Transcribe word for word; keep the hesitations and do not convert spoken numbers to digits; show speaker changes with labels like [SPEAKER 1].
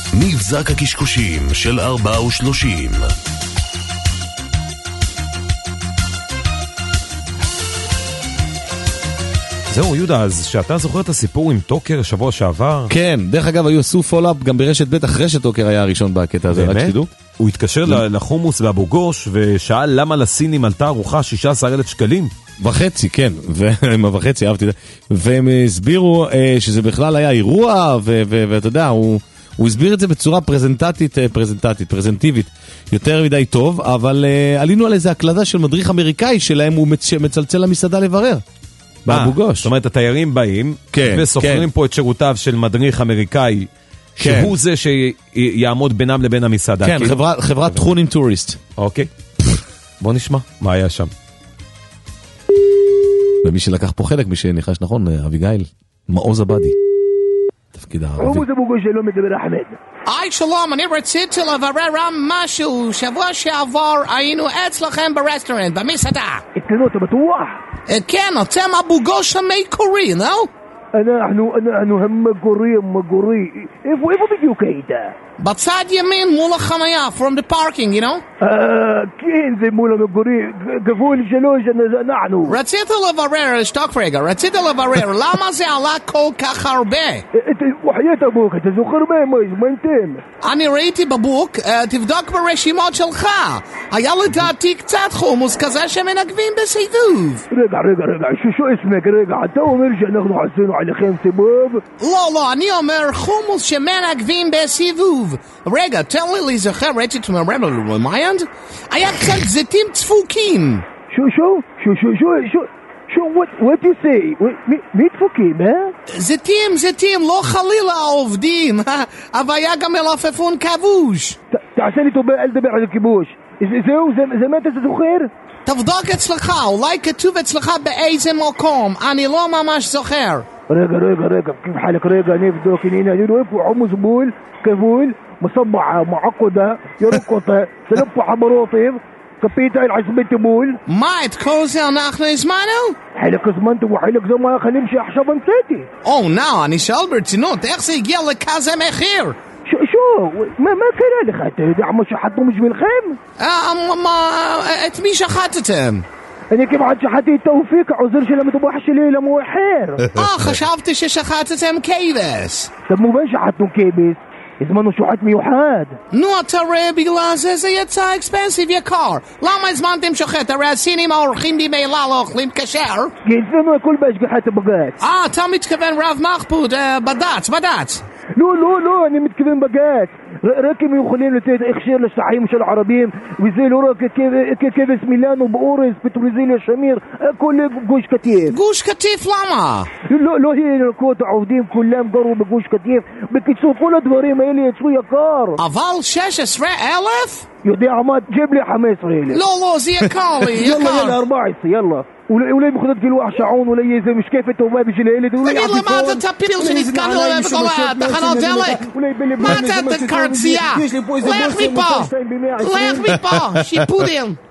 [SPEAKER 1] מבזק הקשקושים של ארבע ושלושים.
[SPEAKER 2] זהו יהודה, אז שאתה זוכר את הסיפור עם טוקר שבוע שעבר?
[SPEAKER 3] כן, דרך אגב היו עשו פולאפ גם ברשת ב' אחרי שטוקר היה הראשון בקטע הזה, רק שתדעו.
[SPEAKER 2] הוא התקשר לחומוס באבו גוש ושאל למה לסינים עלתה ארוחה שישה עשר אלף שקלים?
[SPEAKER 3] וחצי, כן, וחצי, אהבתי את זה. והם הסבירו שזה בכלל היה אירוע, ואתה יודע, הוא... הוא הסביר את זה בצורה פרזנטטית, פרזנטטית, פרזנטיבית, יותר מדי טוב, אבל uh, עלינו על איזה הקלדה של מדריך אמריקאי שלהם הוא מצ... מצלצל למסעדה לברר. באבו גוש.
[SPEAKER 2] זאת אומרת, התיירים באים, כן, וסוחרים כן. פה את שירותיו של מדריך אמריקאי, כן. שהוא זה שיעמוד בינם לבין המסעדה.
[SPEAKER 3] כן, כאילו? חברה, חברת תכונים טוריסט.
[SPEAKER 2] אוקיי. בוא נשמע מה היה שם.
[SPEAKER 3] ומי שלקח פה חלק, מי שניחש נכון, אביגיל, מעוז עבדי. תפקיד הערבי.
[SPEAKER 4] עמוס אבו גוש שלום מדבר אחמד.
[SPEAKER 5] היי שלום, אני רציתי לברר משהו. שבוע שעבר היינו אצלכם ברסטורנט, במסעדה.
[SPEAKER 4] אצלנו אתה בטוח?
[SPEAKER 5] כן, אתם אבו גוש המקורי, לא?
[SPEAKER 4] אנחנו, אנחנו המקורי, המקורי. איפה, איפה בדיוק היית?
[SPEAKER 5] בצד ימין מול החנייה, from the parking, you know?
[SPEAKER 4] אה, כן, זה מול המקורי, גבול שלוש, אנחנו.
[SPEAKER 5] רציתי לברר, שתוק רגע, רציתי לברר, למה זה עלה כל כך הרבה?
[SPEAKER 4] וחיית אבוק, אתה זוכר מה, מה אתם?
[SPEAKER 5] אני ראיתי בבוק, תבדוק ברשימות שלך. היה לדעתי קצת חומוס כזה שמנגבים בסיבוב.
[SPEAKER 4] רגע, רגע, רגע, שו אסמק, רגע, אתה אומר שאנחנו עשינו עליכם סיבוב?
[SPEAKER 5] לא, לא, אני אומר חומוס שמנגבים בסיבוב. רגע, תן לי להיזכר, רציתי למיינד? היה קצת זיתים צפוקים.
[SPEAKER 4] שו, שו, שו, שו, שו, שו, שו, what, what you say? מי דפוקים, אה?
[SPEAKER 5] זיתים, זיתים, לא חלילה עובדים, אבל היה גם מלפפון כבוש.
[SPEAKER 4] תעשה לי טובה, אל דבר על הכיבוש. זהו, זה מת אתה זוכר?
[SPEAKER 5] תבדוק אצלך, אולי כתוב אצלך באיזה מקום, אני לא ממש זוכר.
[SPEAKER 4] רגע, רגע, רגע, كيف حالك רגע, نبدوك هنا نروح حمص بول كفول مصبعة معقدة يرقطة سلف حمروطيف كبيتا العزبة بول
[SPEAKER 5] ما את כל זה אנחנו הזמנו?
[SPEAKER 4] حالك زمنت وحالك زمان خلينا نمشي עכשיו נצאתי.
[SPEAKER 5] או, נאו, אני שואל ברצינות, איך זה הגיע לכזה מחיר?
[SPEAKER 4] شو شو ما ما كان لك انت יודע מה שחטנו בשבילכם?
[SPEAKER 5] אה, מה, את מי שחטתם?
[SPEAKER 4] אני כמעט שחטתי את תאופיק, העוזר של המטבח שלי למואחר.
[SPEAKER 5] אה, חשבתי ששחטתם כבש.
[SPEAKER 4] כמובן שחטנו כבש, הזמנו שוחט מיוחד.
[SPEAKER 5] נו, אתה רואה, בגלל זה זה יצא אקספנסיב יקר. למה הזמנתם שוחט? הרי הסינים האורחים במילא לא אוכלים כשר.
[SPEAKER 4] כי אצלנו הכל בהשגחת הבג"ץ.
[SPEAKER 5] אה, אתה מתכוון רב מחפוד, בד"ץ, בד"ץ.
[SPEAKER 4] לא, לא, לא, אני מתכוון בג"ץ. רק הם יכולים לתת הכשר לשטחים של ערבים, וזה לא רק כבש מילאנו באורז, פטרוזיליה שמיר, הכל גוש קטיף.
[SPEAKER 5] גוש קטיף למה?
[SPEAKER 4] לא, לא ירקות, העובדים כולם גרו בגוש קטיף. בקיצור, כל הדברים האלה יצאו יקר.
[SPEAKER 5] אבל שש עשרה אלף?
[SPEAKER 4] יודע מה, ג'יב לי חמש עשרה אלף.
[SPEAKER 5] לא, לא, זה יקר לי, יקר.
[SPEAKER 4] יאללה, יאללה, ארבע עשרה, יאללה. אולי בכל זאת גילוח שעון, אולי איזה משקפת טובה בשביל הילד.
[SPEAKER 5] תגיד למה אתה תפיל שנזכרנו להם בכל התחנות דלק? מה אתה, אתה קרצייה? לך מפה! לך מפה! שיפודים!